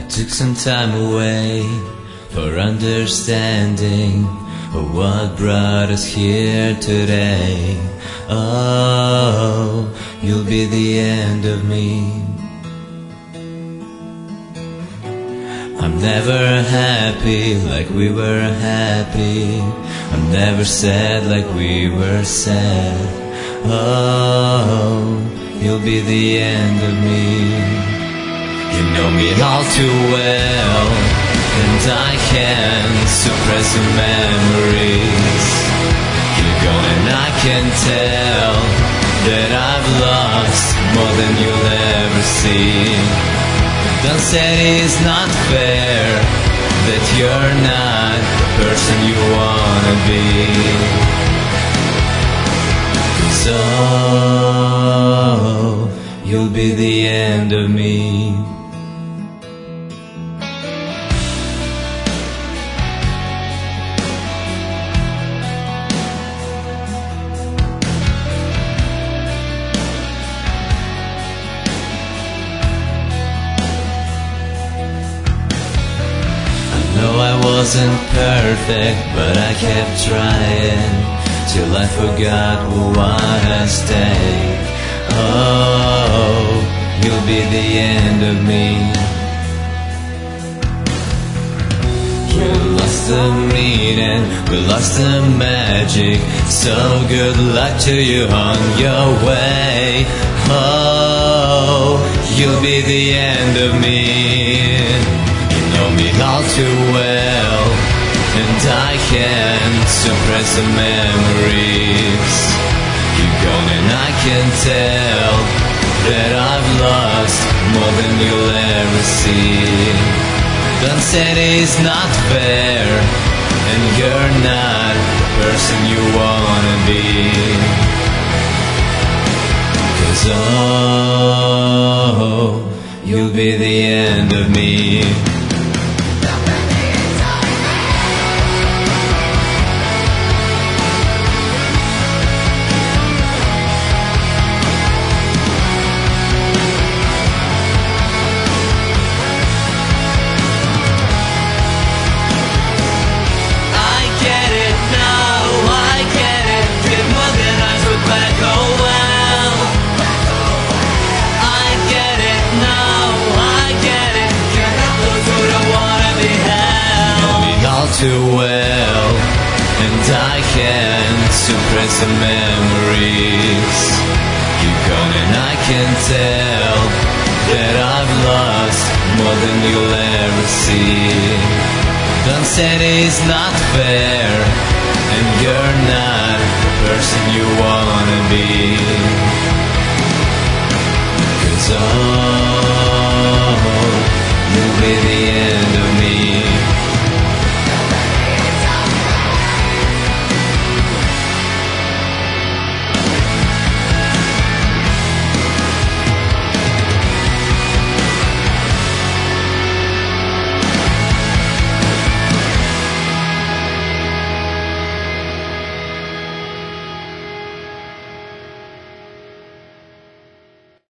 took some time away for understanding of what brought us here today. Oh, you'll be the end of me. I'm never happy like we were happy. I'm never sad like we were sad. Oh, you'll be the end of me. You know me all too well, and I can't suppress the memories. You're gone and I can tell that I've lost more than you'll ever see. Don't say it's not fair that you're not the person you wanna be. So you'll be the end of me. No, I wasn't perfect, but I kept trying till I forgot what I stayed. Oh, you'll be the end of me. We lost the meaning, we lost the magic. So good luck to you on your way. Oh, you'll be the end of me. Know me all too well, and I can't suppress the memories. You're gone and I can tell that I've lost more than you'll ever see. Don't say it's not fair, and you're not the person you wanna be. 'Cause oh, you'll be the end of me. Too well, and I can't suppress the memories. You're gone and I can tell that I've lost more than you'll ever see. Don't say it's not fair, and you're not the person you wanna be. 'Cause